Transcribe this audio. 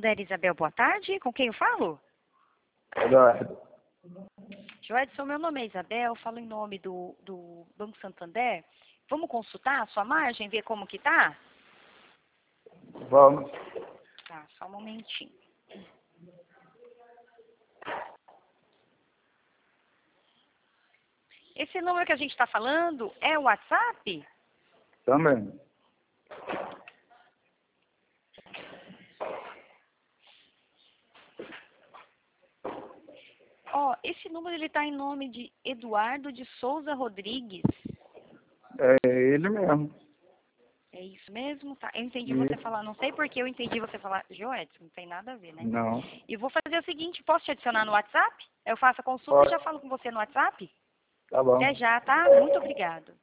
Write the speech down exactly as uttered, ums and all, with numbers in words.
Santander, Isabel, boa tarde. Com quem eu falo? Eduardo. Joedson, meu nome é Isabel, falo em nome do, do Banco Santander. Vamos consultar a sua margem, ver como que tá? Vamos. Tá, só um momentinho. Esse número que a gente está falando é o WhatsApp? Também. Ó, esse número ele está em nome de Eduardo de Souza Rodrigues. É ele mesmo. É isso mesmo? Tá. Eu entendi E... você falar, não sei porque eu entendi você falar, Joedson, não tem nada a ver, né? Não. E vou fazer o seguinte, posso te adicionar no WhatsApp? Eu faço a consulta Pode. e já falo com você no WhatsApp? Tá bom. Até já, tá? Muito obrigado.